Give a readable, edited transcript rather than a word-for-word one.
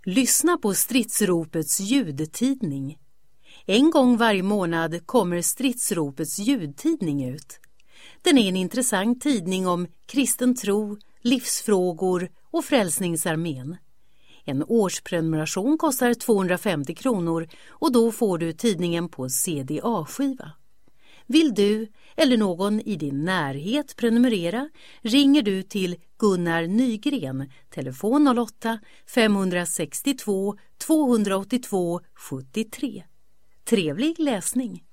Lyssna på Stridsropets ljudtidning. En gång varje månad kommer Stridsropets ljudtidning ut. Den är en intressant tidning om kristen tro, livsfrågor och Frälsningsarmén. En årsprenumeration kostar 250 kronor och då får du tidningen på CDA-skiva. Vill du eller någon i din närhet prenumerera ringer du till Gunnar Nygren, telefon 08 562 282 73. Trevlig läsning!